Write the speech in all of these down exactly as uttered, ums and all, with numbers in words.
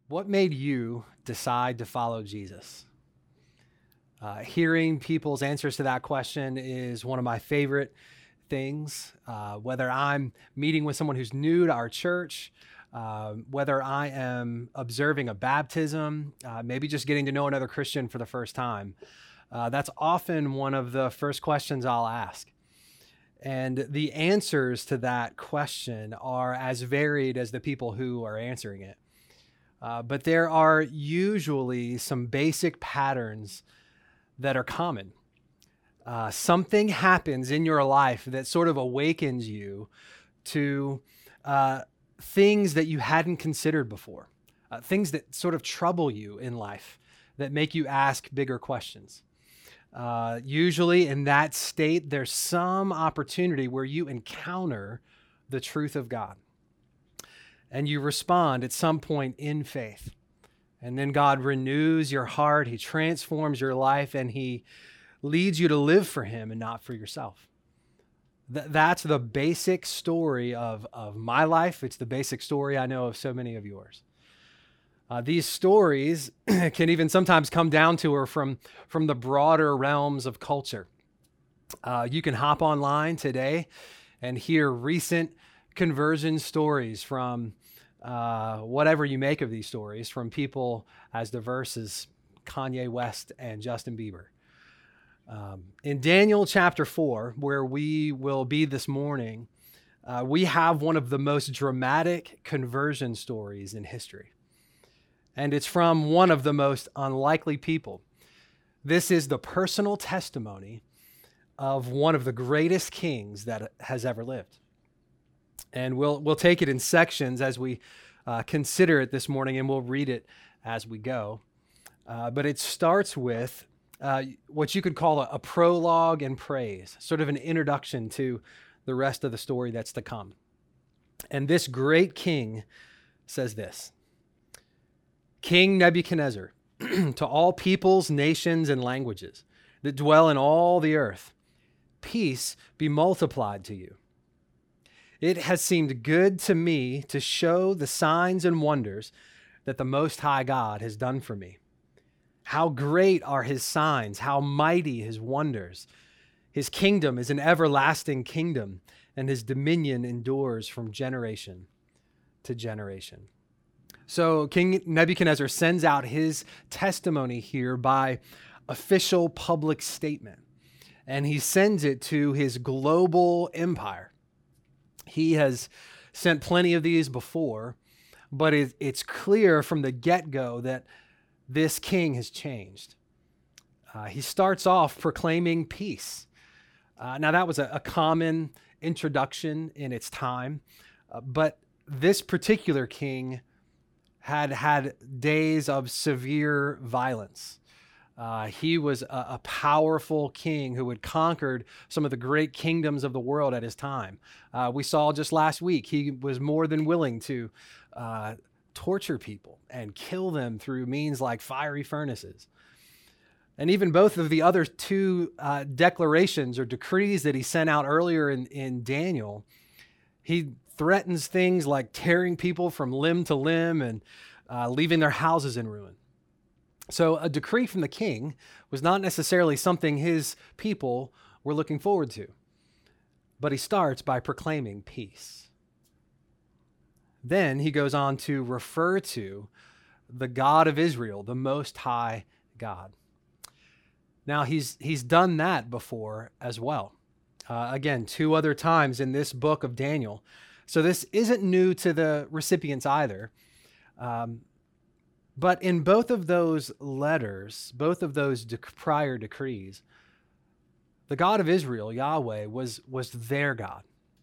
What made you decide to follow Jesus? Uh, hearing people's answers to that question is one of my favorite things. Uh, whether I'm meeting with someone who's new to our church, uh, whether I am observing a baptism, uh, maybe just getting to know another Christian for the first time, uh, that's often one of the first questions I'll ask. And the answers to that question are as varied as the people who are answering it. Uh, but there are usually some basic patterns that are common. Uh, something happens in your life that sort of awakens you to uh, things that you hadn't considered before, uh, things that sort of trouble you in life, that make you ask bigger questions. Uh, usually in that state, there's some opportunity where you encounter the truth of God. And you respond at some point in faith. And then God renews your heart, He transforms your life, and He leads you to live for Him and not for yourself. Th- that's the basic story of, of my life. It's the basic story I know of so many of yours. Uh, these stories can even sometimes come down to or from, from the broader realms of culture. Uh, you can hop online today and hear recent conversion stories from uh, whatever you make of these stories, from people as diverse as Kanye West and Justin Bieber. Um, in Daniel chapter four, where we will be this morning, uh, we have one of the most dramatic conversion stories in history. And it's from one of the most unlikely people. This is the personal testimony of one of the greatest kings that has ever lived. And we'll we'll take it in sections as we uh, consider it this morning, and we'll read it as we go. Uh, but it starts with uh, what you could call a, a prologue and praise, sort of an introduction to the rest of the story that's to come. And this great king says this: King Nebuchadnezzar, to all peoples, nations, and languages that dwell in all the earth, peace be multiplied to you. It has seemed good to me to show the signs and wonders that the Most High God has done for me. How great are His signs, how mighty His wonders. His kingdom is an everlasting kingdom, and His dominion endures from generation to generation. So King Nebuchadnezzar sends out his testimony here by official public statement, and he sends it to his global empire. He has sent plenty of these before, but it, it's clear from the get-go that this king has changed. Uh, he starts off proclaiming peace. Uh, now, that was a, a common introduction in its time, uh, but this particular king had had days of severe violence. Uh, he was a, a powerful king who had conquered some of the great kingdoms of the world at his time. Uh, we saw just last week, he was more than willing to uh, torture people and kill them through means like fiery furnaces. And even both of the other two uh, declarations or decrees that he sent out earlier in, in Daniel, he threatens things like tearing people from limb to limb and uh, leaving their houses in ruin. So a decree from the king was not necessarily something his people were looking forward to. But he starts by proclaiming peace. Then he goes on to refer to the God of Israel, the Most High God. Now, he's he's done that before as well. Uh, again, two other times in this book of Daniel. So this isn't new to the recipients either. Um, but in both of those letters, both of those dec- prior decrees, the God of Israel, Yahweh, was, was their God.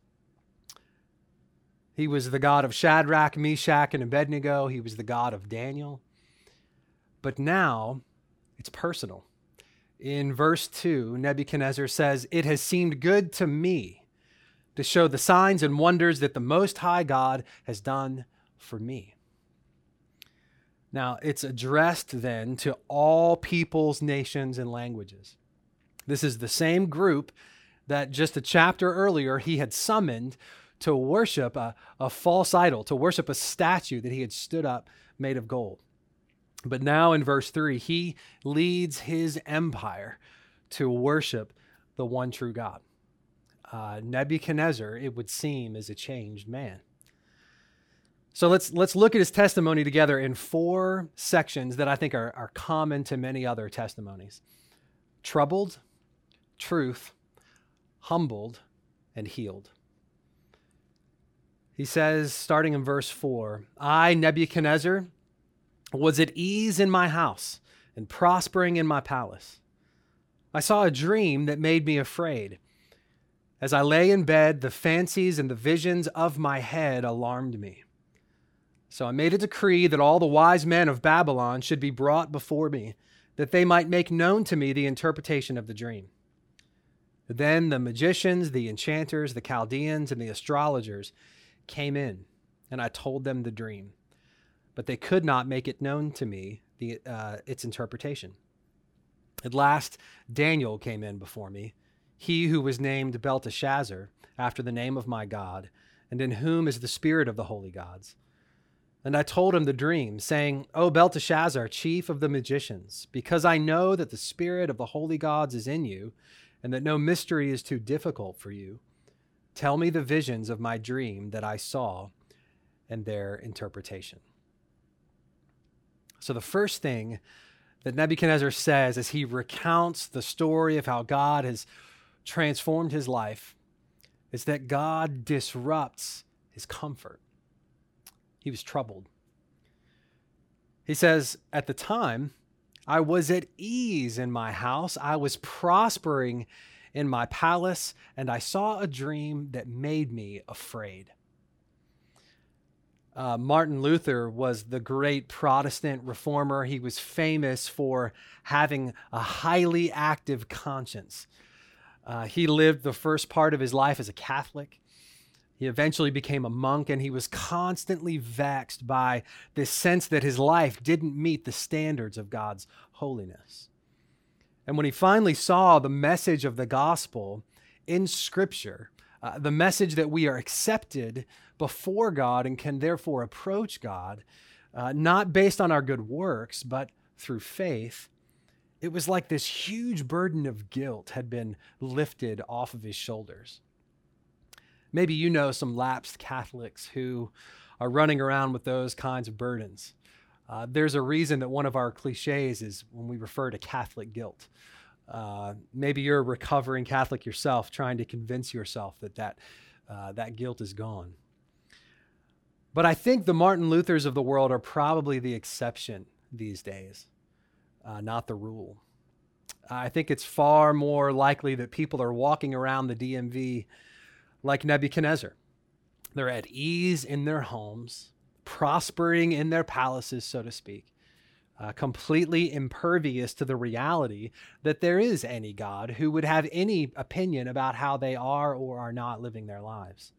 He was the God of Shadrach, Meshach, and Abednego. He was the God of Daniel. But now it's personal. In verse two, Nebuchadnezzar says, "It has seemed good to me to show the signs and wonders that the Most High God has done for me." Now, it's addressed then to all peoples, nations, and languages. This is the same group that just a chapter earlier he had summoned to worship a, a false idol, to worship a statue that he had stood up made of gold. But now in verse three, he leads his empire to worship the one true God. Uh, Nebuchadnezzar, it would seem, is a changed man. So let's let's look at his testimony together in four sections that I think are, are common to many other testimonies. Troubled, truth, humbled, and healed. He says, starting in verse four, I, Nebuchadnezzar, was at ease in my house and prospering in my palace. I saw a dream that made me afraid. As I lay in bed, the fancies and the visions of my head alarmed me. So I made a decree that all the wise men of Babylon should be brought before me, that they might make known to me the interpretation of the dream. Then the magicians, the enchanters, the Chaldeans, and the astrologers came in, and I told them the dream. But they could not make it known to me, the, uh, its interpretation. At last, Daniel came in before me, he who was named Belteshazzar, after the name of my God, and in whom is the spirit of the holy gods. And I told him the dream, saying, O Belteshazzar, chief of the magicians, because I know that the spirit of the holy gods is in you, and that no mystery is too difficult for you, tell me the visions of my dream that I saw and their interpretation. So the first thing that Nebuchadnezzar says as he recounts the story of how God has transformed his life is that God disrupts his comfort. He was troubled. He says, at the time, I was at ease in my house. I was prospering in my palace, and I saw a dream that made me afraid. Uh, Martin Luther was the great Protestant reformer. He was famous for having a highly active conscience. Uh, he lived the first part of his life as a Catholic. He eventually became a monk, and he was constantly vexed by this sense that his life didn't meet the standards of God's holiness. And when he finally saw the message of the gospel in Scripture, uh, the message that we are accepted before God and can therefore approach God, uh, not based on our good works, but through faith, it was like this huge burden of guilt had been lifted off of his shoulders. Maybe you know some lapsed Catholics who are running around with those kinds of burdens. Uh, there's a reason that one of our cliches is when we refer to Catholic guilt. Uh, maybe you're a recovering Catholic yourself, trying to convince yourself that that, uh, that guilt is gone. But I think the Martin Luthers of the world are probably the exception these days, uh, not the rule. I think it's far more likely that people are walking around the D M V like Nebuchadnezzar. They're at ease in their homes, prospering in their palaces, so to speak, uh, completely impervious to the reality that there is any God who would have any opinion about how they are or are not living their lives.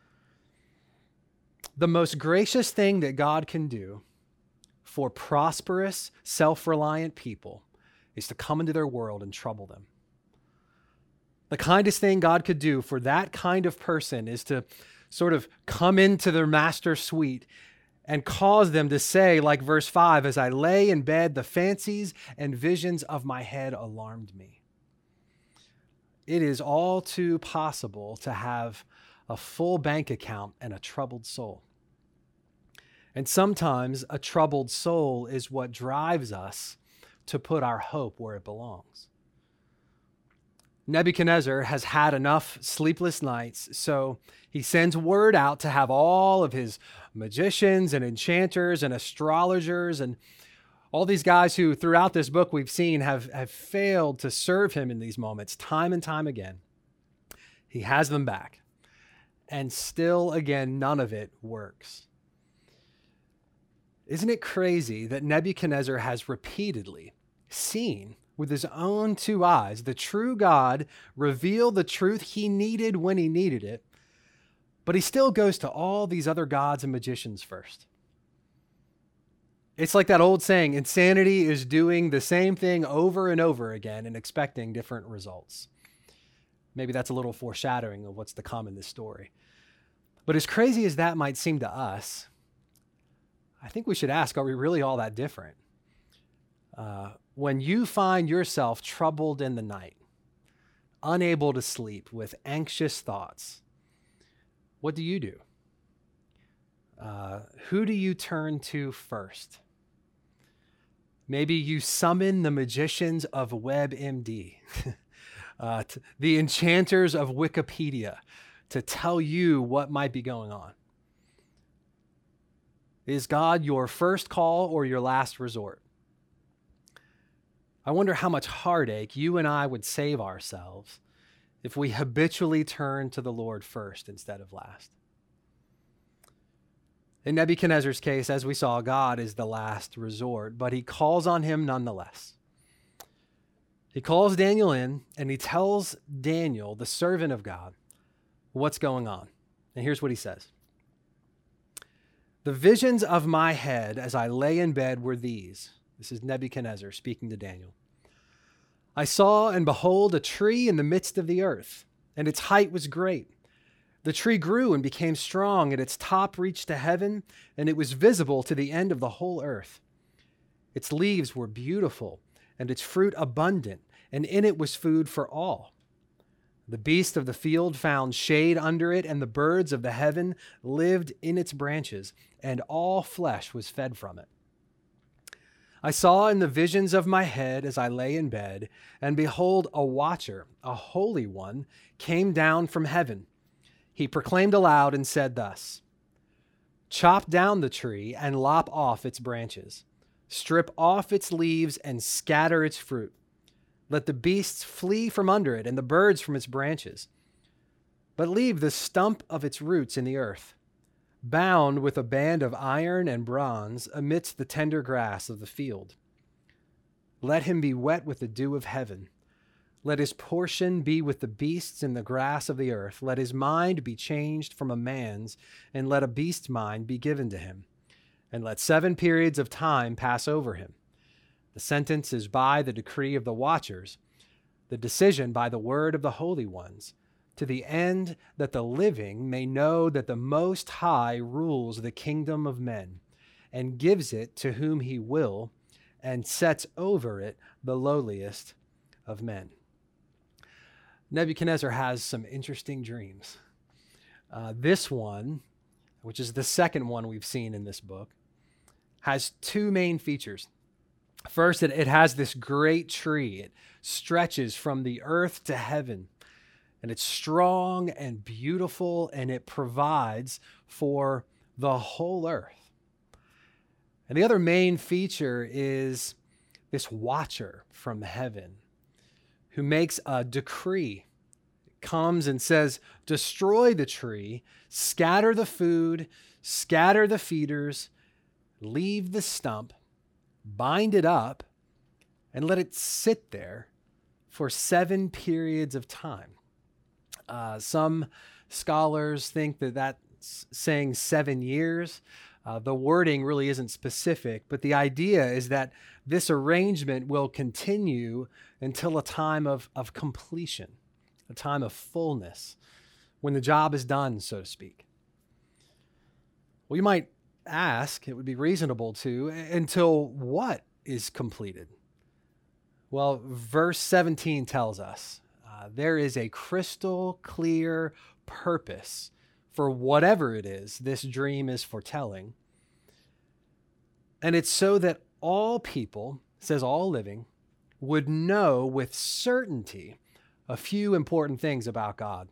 The most gracious thing that God can do for prosperous, self-reliant people is to come into their world and trouble them. The kindest thing God could do for that kind of person is to sort of come into their master suite and cause them to say, like verse five, as I lay in bed, the fancies and visions of my head alarmed me. It is all too possible to have a full bank account and a troubled soul. And sometimes a troubled soul is what drives us to put our hope where it belongs. Nebuchadnezzar has had enough sleepless nights, so he sends word out to have all of his magicians and enchanters and astrologers and all these guys who throughout this book we've seen have, have failed to serve him in these moments time and time again. He has them back. And still, again, none of it works. Isn't it crazy that Nebuchadnezzar has repeatedly seen with his own two eyes the true God reveal the truth he needed when he needed it, but he still goes to all these other gods and magicians first? It's like that old saying, insanity is doing the same thing over and over again and expecting different results. Maybe that's a little foreshadowing of what's to come in this story. But as crazy as that might seem to us, I think we should ask, are we really all that different? Uh, when you find yourself troubled in the night, unable to sleep, with anxious thoughts, what do you do? Uh, who do you turn to first? Maybe you summon the magicians of WebMD, uh, t- the enchanters of Wikipedia, to tell you what might be going on. Is God your first call or your last resort? I wonder how much heartache you and I would save ourselves if we habitually turn to the Lord first instead of last. In Nebuchadnezzar's case, as we saw, God is the last resort, but he calls on him nonetheless. He calls Daniel in and he tells Daniel, the servant of God, what's going on. And here's what he says. The visions of my head as I lay in bed were these. This is Nebuchadnezzar speaking to Daniel. I saw and behold a tree in the midst of the earth, and its height was great. The tree grew and became strong, and its top reached to heaven, and it was visible to the end of the whole earth. Its leaves were beautiful, and its fruit abundant, and in it was food for all. The beasts of the field found shade under it, and the birds of the heaven lived in its branches, and all flesh was fed from it. I saw in the visions of my head as I lay in bed, and behold, a watcher, a holy one, came down from heaven. He proclaimed aloud and said thus, chop down the tree and lop off its branches. Strip off its leaves and scatter its fruit. Let the beasts flee from under it and the birds from its branches. But leave the stump of its roots in the earth, bound with a band of iron and bronze amidst the tender grass of the field. Let him be wet with the dew of heaven. Let his portion be with the beasts in the grass of the earth. Let his mind be changed from a man's, and let a beast's mind be given to him. And let seven periods of time pass over him. The sentence is by the decree of the watchers, the decision by the word of the holy ones, to the end that the living may know that the Most High rules the kingdom of men, and gives it to whom he will, and sets over it the lowliest of men. Nebuchadnezzar has some interesting dreams. Uh, this one, which is the second one we've seen in this book, has two main features. First, it, it has this great tree. It stretches from the earth to heaven, and it's strong and beautiful, and it provides for the whole earth. And the other main feature is this watcher from heaven who makes a decree, comes and says, destroy the tree, scatter the food, scatter the feeders, leave the stump, bind it up, and let it sit there for seven periods of time. Uh, some scholars think that that's saying seven years. Uh, the wording really isn't specific, but the idea is that this arrangement will continue until a time of, of completion, a time of fullness, when the job is done, so to speak. Well, you might ask, it would be reasonable to, until what is completed? Well, verse seventeen tells us uh, there is a crystal clear purpose for whatever it is this dream is foretelling. And it's so that all people, it says all living, would know with certainty a few important things about God.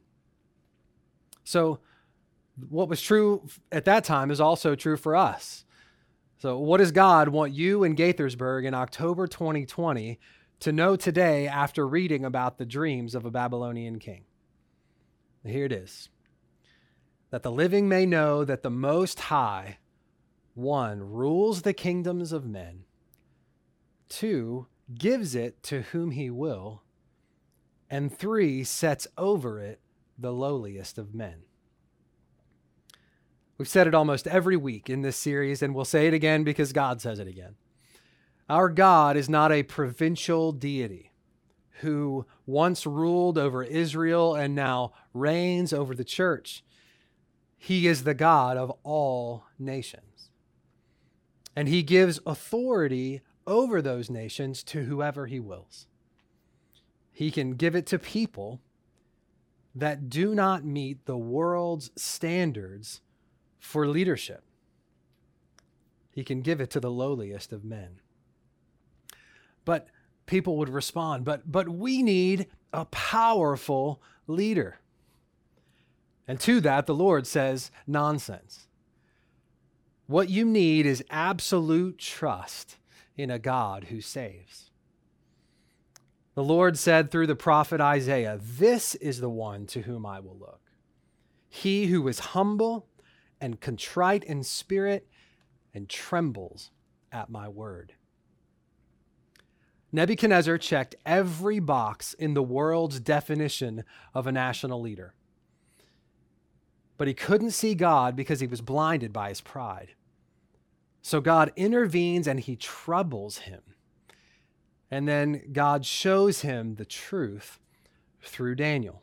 So what was true at that time is also true for us. So what does God want you in Gaithersburg in October twenty twenty to know today after reading about the dreams of a Babylonian king? Here it is. That the living may know that the Most High, one, rules the kingdoms of men, two, gives it to whom he will, and three, sets over it the lowliest of men. We've said it almost every week in this series, and we'll say it again because God says it again. Our God is not a provincial deity who once ruled over Israel and now reigns over the church. He is the God of all nations. And he gives authority over those nations to whoever he wills. He can give it to people that do not meet the world's standards for leadership. He can give it to the lowliest of men. But people would respond, but, but we need a powerful leader. And to that, the Lord says, nonsense. What you need is absolute trust in a God who saves. The Lord said through the prophet Isaiah, "This is the one to whom I will look. He who is humble and contrite in spirit and trembles at my word." Nebuchadnezzar checked every box in the world's definition of a national leader. But he couldn't see God because he was blinded by his pride. So God intervenes and he troubles him. And then God shows him the truth through Daniel.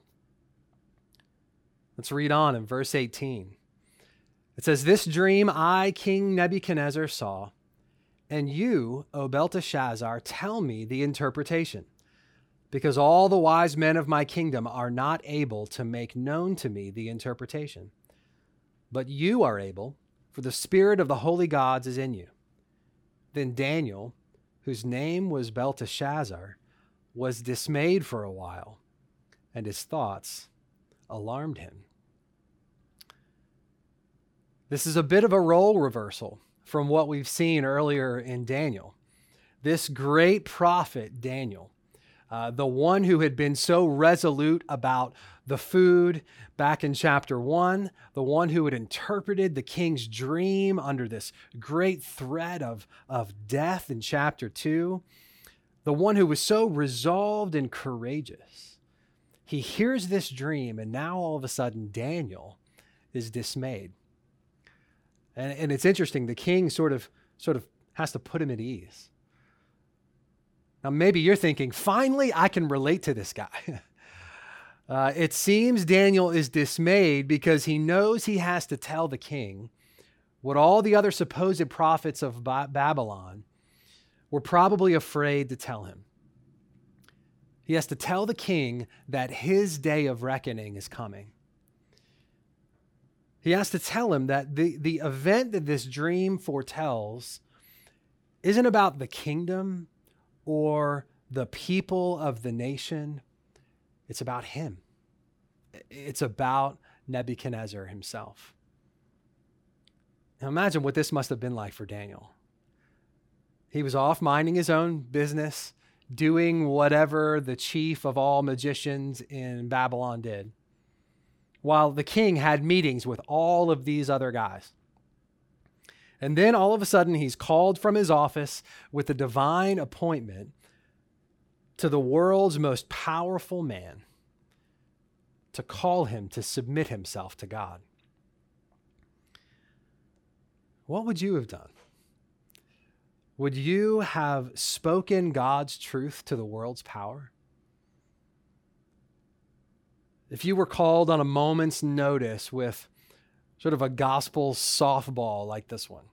Let's read on in verse eighteen. It says, "This dream I, King Nebuchadnezzar, saw, and you, O Belteshazzar, tell me the interpretation, because all the wise men of my kingdom are not able to make known to me the interpretation. But you are able, for the spirit of the holy gods is in you." Then Daniel, whose name was Belteshazzar, was dismayed for a while, and his thoughts alarmed him. This is a bit of a role reversal from what we've seen earlier in Daniel. This great prophet, Daniel, uh, the one who had been so resolute about the food back in chapter one, the one who had interpreted the king's dream under this great threat of, of death in chapter two, the one who was so resolved and courageous. He hears this dream, and now all of a sudden Daniel is dismayed. And, and it's interesting, the king sort of, sort of has to put him at ease. Now, maybe you're thinking, finally, I can relate to this guy. uh, it seems Daniel is dismayed because he knows he has to tell the king what all the other supposed prophets of ba- Babylon were probably afraid to tell him. He has to tell the king that his day of reckoning is coming. He has to tell him that the, the event that this dream foretells isn't about the kingdom or the people of the nation. It's about him. It's about Nebuchadnezzar himself. Now imagine what this must have been like for Daniel. He was off minding his own business, doing whatever the chief of all magicians in Babylon did, while the king had meetings with all of these other guys. And then all of a sudden, he's called from his office with a divine appointment to the world's most powerful man to call him to submit himself to God. What would you have done? Would you have spoken God's truth to the world's power? If you were called on a moment's notice with sort of a gospel softball like this one,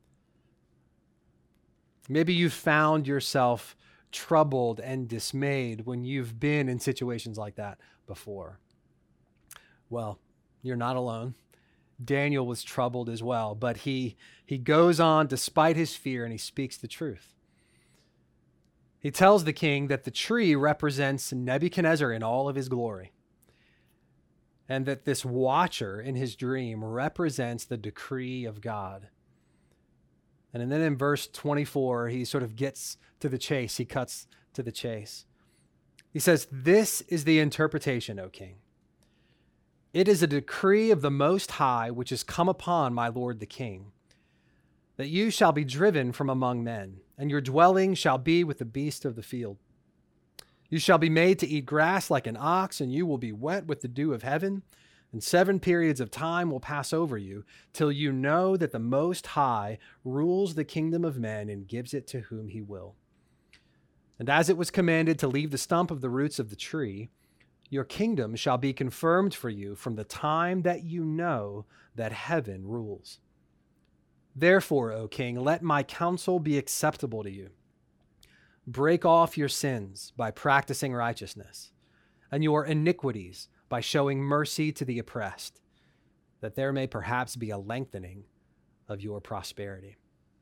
maybe you found yourself troubled and dismayed when you've been in situations like that before. Well, you're not alone. Daniel was troubled as well, but he, he goes on despite his fear and he speaks the truth. He tells the king that the tree represents Nebuchadnezzar in all of his glory, and that this watcher in his dream represents the decree of God. And then in verse twenty-four, he sort of gets to the chase. He cuts to the chase. He says, "This is the interpretation, O king. It is a decree of the Most High which has come upon my lord the king, that you shall be driven from among men, and your dwelling shall be with the beasts of the field. You shall be made to eat grass like an ox, and you will be wet with the dew of heaven, and seven periods of time will pass over you, till you know that the Most High rules the kingdom of men and gives it to whom he will. And as it was commanded to leave the stump of the roots of the tree, your kingdom shall be confirmed for you from the time that you know that heaven rules. Therefore, O king, let my counsel be acceptable to you. Break off your sins by practicing righteousness, and your iniquities by showing mercy to the oppressed, that there may perhaps be a lengthening of your prosperity.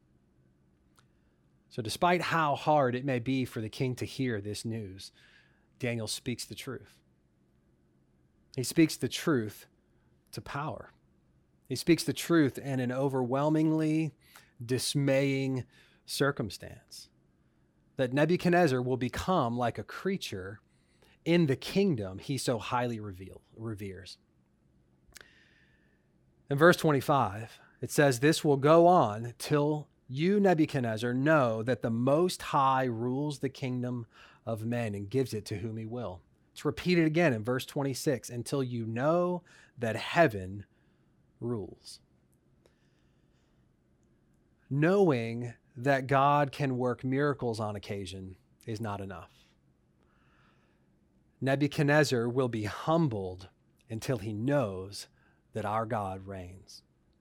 So despite how hard it may be for the king to hear this news, Daniel speaks the truth. He speaks the truth to power. He speaks the truth in an overwhelmingly dismaying circumstance, that Nebuchadnezzar will become like a creature in the kingdom he so highly reveal, reveres. In verse twenty-five, it says, "This will go on till you, Nebuchadnezzar, know that the Most High rules the kingdom of men and gives it to whom he will." It's repeated again in verse twenty-six, "Until you know that heaven rules." Knowing that God can work miracles on occasion is not enough. Nebuchadnezzar will be humbled until he knows that our God reigns.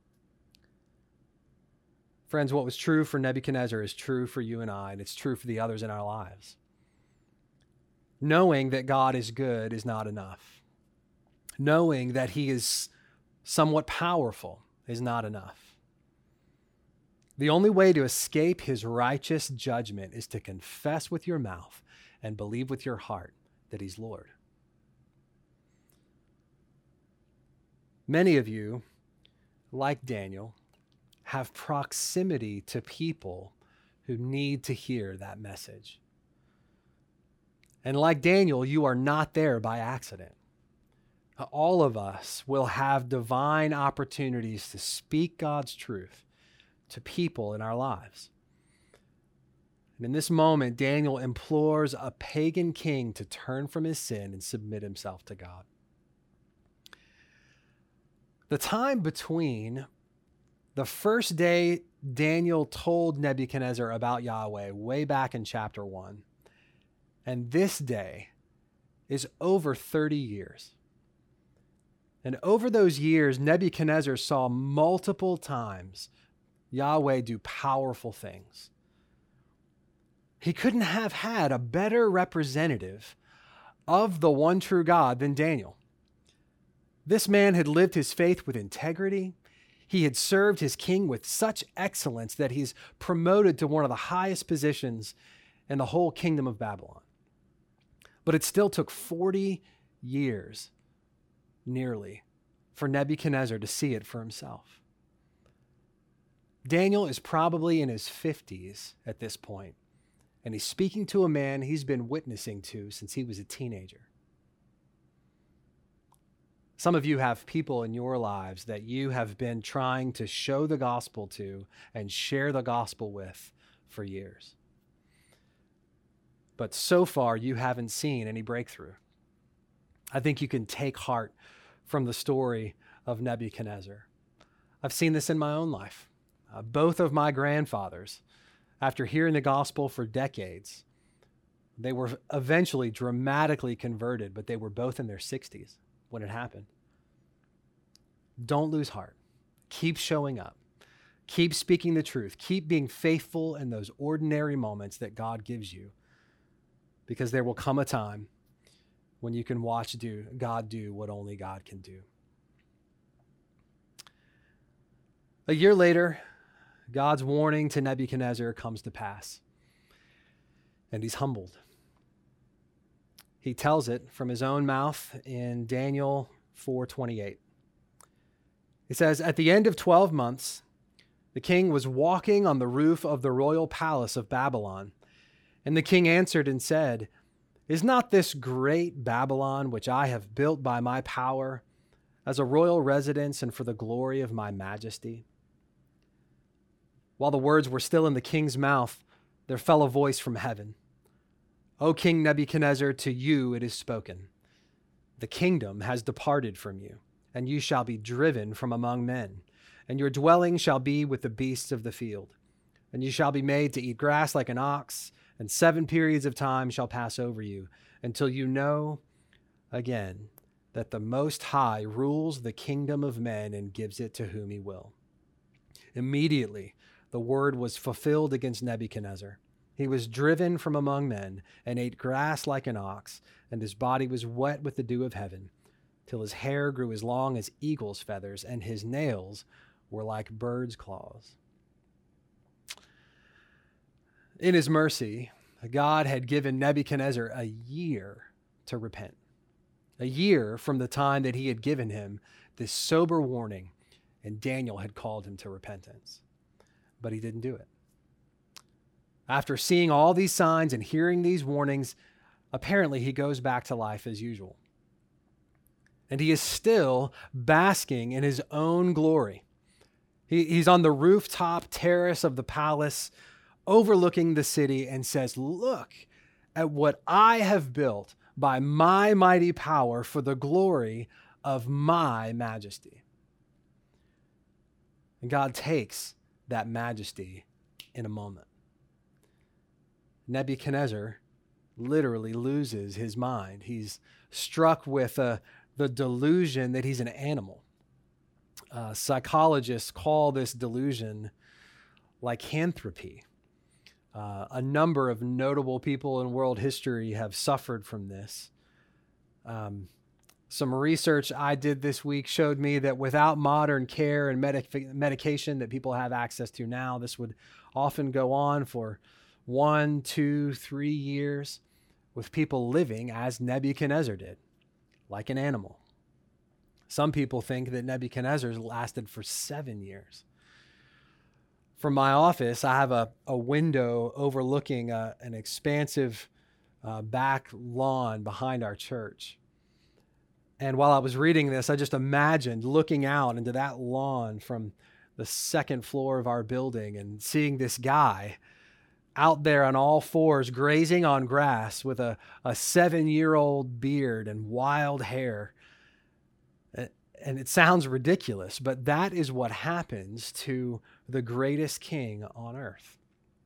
Friends, what was true for Nebuchadnezzar is true for you and I, and it's true for the others in our lives. Knowing that God is good is not enough. Knowing that he is somewhat powerful is not enough. The only way to escape his righteous judgment is to confess with your mouth and believe with your heart that he's Lord. Many of you, like Daniel, have proximity to people who need to hear that message. And like Daniel, you are not there by accident. All of us will have divine opportunities to speak God's truth to people in our lives. And in this moment, Daniel implores a pagan king to turn from his sin and submit himself to God. The time between the first day Daniel told Nebuchadnezzar about Yahweh, way back in chapter one, and this day is over thirty years. And over those years, Nebuchadnezzar saw multiple times Yahweh do powerful things. He couldn't have had a better representative of the one true God than Daniel. This man had lived his faith with integrity. He had served his king with such excellence that he's promoted to one of the highest positions in the whole kingdom of Babylon. But it still took forty years, nearly, for Nebuchadnezzar to see it for himself. Daniel is probably in his fifties at this point, and he's speaking to a man he's been witnessing to since he was a teenager. Some of you have people in your lives that you have been trying to show the gospel to and share the gospel with for years. But so far, you haven't seen any breakthrough. I think you can take heart from the story of Nebuchadnezzar. I've seen this in my own life. Uh, both of my grandfathers, after hearing the gospel for decades, they were eventually dramatically converted, but they were both in their sixties when it happened. Don't lose heart. Keep showing up. Keep speaking the truth. Keep being faithful in those ordinary moments that God gives you, because there will come a time when you can watch do, God do what only God can do. A year later, God's warning to Nebuchadnezzar comes to pass, and he's humbled. He tells it from his own mouth in Daniel four twenty-eight. He says, "At the end of twelve months, the king was walking on the roof of the royal palace of Babylon. And the king answered and said, 'Is not this great Babylon, which I have built by my power, as a royal residence and for the glory of my majesty?' While the words were still in the king's mouth, there fell a voice from heaven. 'O King Nebuchadnezzar, to you it is spoken. The kingdom has departed from you, and you shall be driven from among men, and your dwelling shall be with the beasts of the field. And you shall be made to eat grass like an ox, and seven periods of time shall pass over you, until you know again that the Most High rules the kingdom of men and gives it to whom he will. Immediately, the word was fulfilled against Nebuchadnezzar. He was driven from among men and ate grass like an ox, and his body was wet with the dew of heaven, till his hair grew as long as eagle's feathers, and his nails were like birds' claws. In his mercy, God had given Nebuchadnezzar a year to repent, a year from the time that he had given him this sober warning, and Daniel had called him to repentance. But he didn't do it. After seeing all these signs and hearing these warnings, apparently he goes back to life as usual. And he is still basking in his own glory. He, he's on the rooftop terrace of the palace, overlooking the city, and says, "Look at what I have built by my mighty power for the glory of my majesty." And God takes that majesty in a moment. Nebuchadnezzar literally loses his mind. He's struck with uh, the delusion that he's an animal. Uh, psychologists call this delusion lycanthropy. Uh, a number of notable people in world history have suffered from this. Um, Some research I did this week showed me that without modern care and medic- medication that people have access to now, this would often go on for one, two, three years with people living as Nebuchadnezzar did, like an animal. Some people think that Nebuchadnezzar's lasted for seven years. From my office, I have a, a window overlooking a, an expansive uh, back lawn behind our church. And while I was reading this, I just imagined looking out into that lawn from the second floor of our building and seeing this guy out there on all fours grazing on grass with a, a seven-year-old beard and wild hair. And it sounds ridiculous, but that is what happens to the greatest king on earth.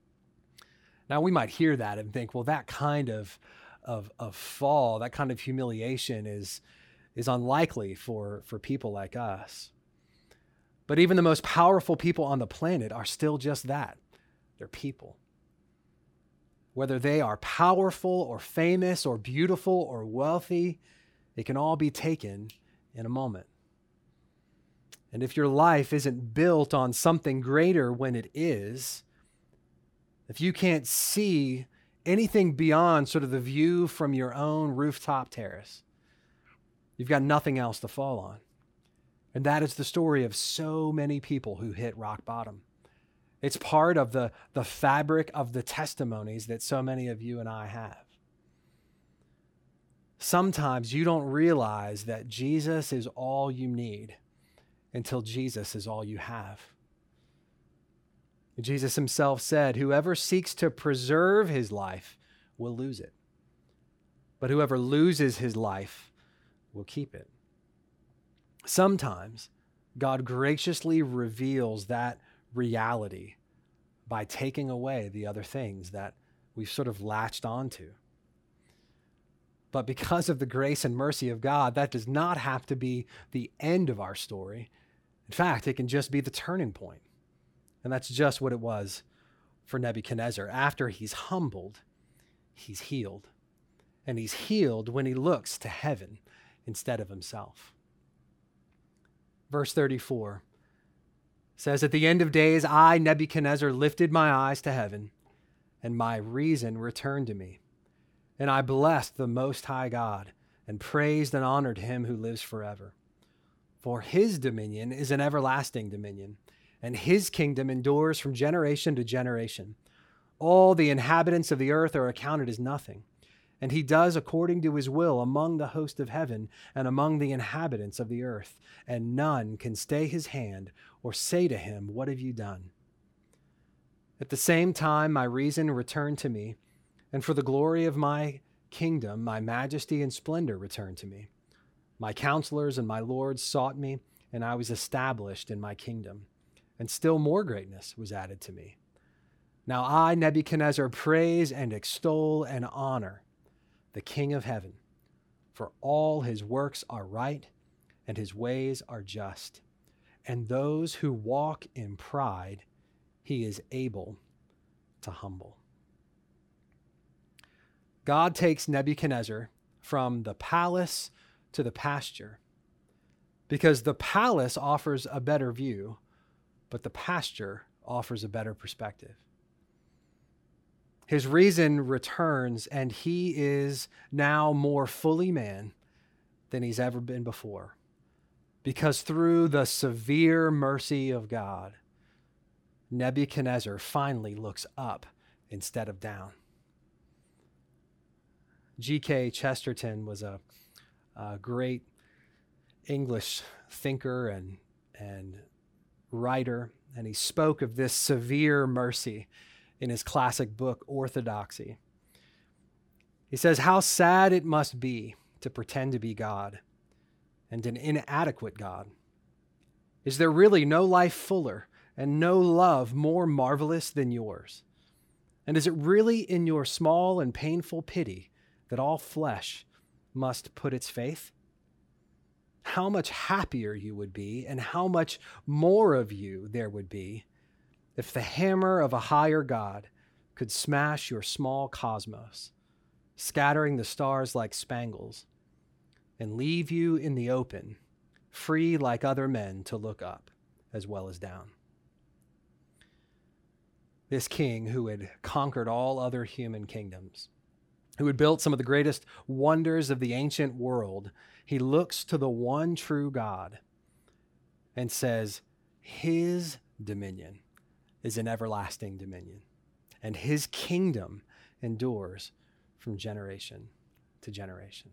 Now, we might hear that and think, well, that kind of, of, of fall, that kind of humiliation is... is unlikely for, for people like us. But even the most powerful people on the planet are still just that. They're people. Whether they are powerful or famous or beautiful or wealthy, it can all be taken in a moment. And if your life isn't built on something greater when it is, if you can't see anything beyond sort of the view from your own rooftop terrace, you've got nothing else to fall on. And that is the story of so many people who hit rock bottom. It's part of the, the fabric of the testimonies that so many of you and I have. Sometimes you don't realize that Jesus is all you need until Jesus is all you have. Jesus himself said, "Whoever seeks to preserve his life will lose it. But whoever loses his life will keep it." Sometimes God graciously reveals that reality by taking away the other things that we've sort of latched onto. But because of the grace and mercy of God, that does not have to be the end of our story. In fact, it can just be the turning point. And that's just what it was for Nebuchadnezzar. After he's humbled, he's healed. And he's healed when he looks to heaven instead of himself. Verse thirty-four says, "At the end of days, I, Nebuchadnezzar, lifted my eyes to heaven, and my reason returned to me. And I blessed the Most High God, and praised and honored him who lives forever. For his dominion is an everlasting dominion, and his kingdom endures from generation to generation. All the inhabitants of the earth are accounted as nothing, and he does according to his will among the host of heaven and among the inhabitants of the earth, and none can stay his hand or say to him, 'What have you done?' At the same time, my reason returned to me, and for the glory of my kingdom, my majesty and splendor returned to me. My counselors and my lords sought me, and I was established in my kingdom, and still more greatness was added to me. Now I, Nebuchadnezzar, praise and extol and honor the King of heaven, for all his works are right, and his ways are just. and those who walk in pride, he is able to humble. God takes Nebuchadnezzar from the palace to the pasture because the palace offers a better view, but the pasture offers a better perspective. His reason returns, and he is now more fully man than he's ever been before, because through the severe mercy of God, Nebuchadnezzar finally looks up instead of down. G K Chesterton was a, a great English thinker and, and writer, and he spoke of this severe mercy in his classic book, Orthodoxy. He says, "How sad it must be to pretend to be God, and an inadequate God. Is there really no life fuller and no love more marvelous than yours? And is it really in your small and painful pity that all flesh must put its faith? How much happier you would be, and how much more of you there would be if the hammer of a higher God could smash your small cosmos, scattering the stars like spangles, and leave you in the open, free like other men to look up as well as down." This king who had conquered all other human kingdoms, who had built some of the greatest wonders of the ancient world, he looks to the one true God and says, his dominion is an everlasting dominion, and his kingdom endures from generation to generation.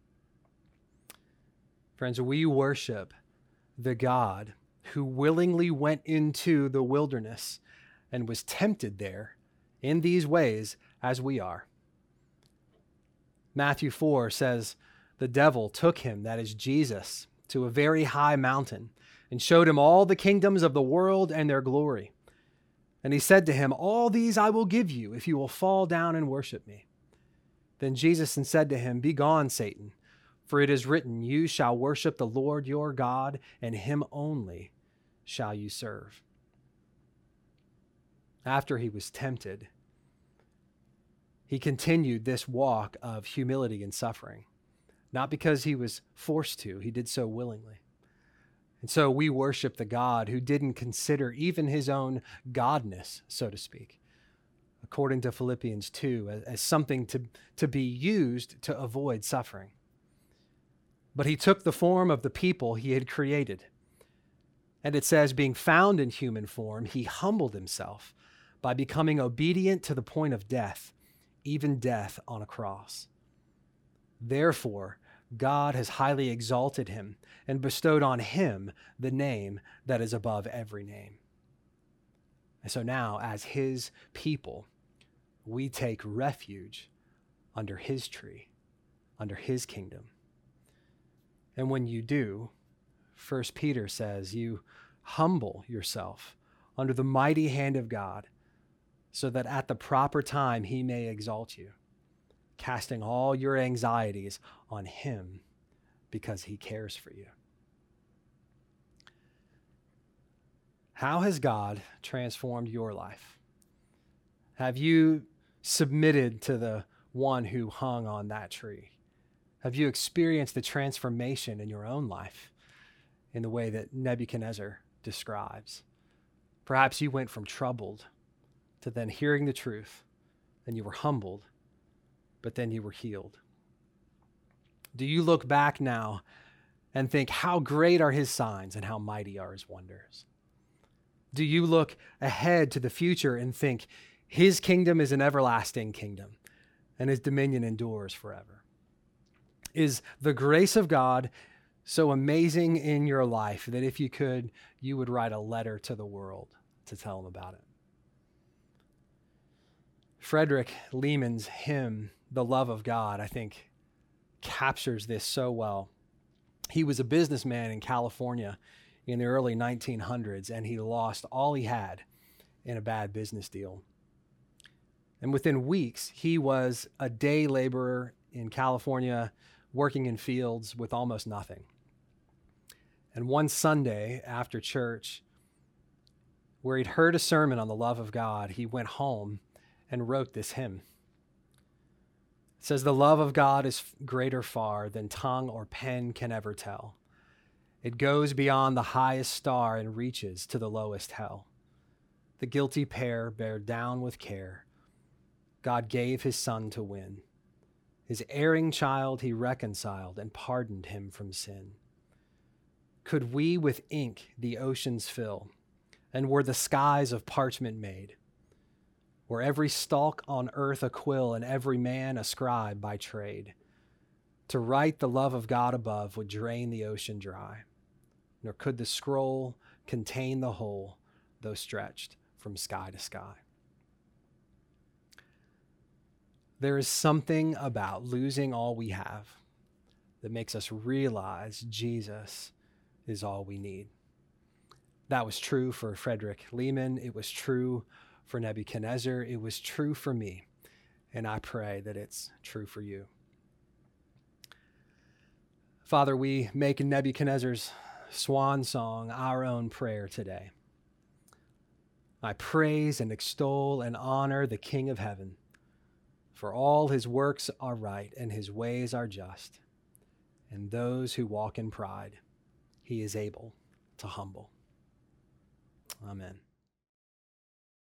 Friends, we worship the God who willingly went into the wilderness and was tempted there in these ways as we are. Matthew four says, "The devil took him," that is Jesus, "to a very high mountain and showed him all the kingdoms of the world and their glory. And he said to him, 'All these I will give you if you will fall down and worship me.' Then Jesus said to him, 'Begone, Satan, for it is written, you shall worship the Lord your God, and him only shall you serve.'" After he was tempted, he continued this walk of humility and suffering, not because he was forced to, he did so willingly. And so we worship the God who didn't consider even his own godness, so to speak, according to Philippians two, as, as something to, to be used to avoid suffering. But he took the form of the people he had created. And it says, being found in human form, he humbled himself by becoming obedient to the point of death, even death on a cross. Therefore, God has highly exalted him and bestowed on him the name that is above every name. And so now, as his people, we take refuge under his tree, under his kingdom. And when you do, First Peter says, you humble yourself under the mighty hand of God, so that at the proper time he may exalt you, casting all your anxieties on him because he cares for you. How has God transformed your life? Have you submitted to the one who hung on that tree? Have you experienced the transformation in your own life in the way that Nebuchadnezzar describes? Perhaps you went from troubled to then hearing the truth, and you were humbled, but then you were healed. Do you look back now and think, how great are his signs and how mighty are his wonders? Do you look ahead to the future and think, his kingdom is an everlasting kingdom, and his dominion endures forever? Is the grace of God so amazing in your life that if you could, you would write a letter to the world to tell them about it? Frederick Lehman's hymn, "The Love of God," I think captures this so well. He was a businessman in California in the early nineteen hundreds, and he lost all he had in a bad business deal. And within weeks, he was a day laborer in California, working in fields with almost nothing. And one Sunday after church, where he'd heard a sermon on the love of God, he went home and wrote this hymn. It says, "The love of God is greater far than tongue or pen can ever tell. It goes beyond the highest star and reaches to the lowest hell. The guilty pair bear down with care. God gave his son to win. His erring child he reconciled and pardoned him from sin. Could we with ink the oceans fill, and were the skies of parchment made, were every stalk on earth a quill and every man a scribe by trade, to write the love of God above would drain the ocean dry, nor could the scroll contain the whole, though stretched from sky to sky." There is something about losing all we have that makes us realize Jesus is all we need. That was true for Frederick Lehman. It was true for Nebuchadnezzar. It was true for me. And I pray that it's true for you. Father, we make Nebuchadnezzar's swan song our own prayer today. I praise and extol and honor the King of heaven, for all his works are right and his ways are just, and those who walk in pride he is able to humble. Amen.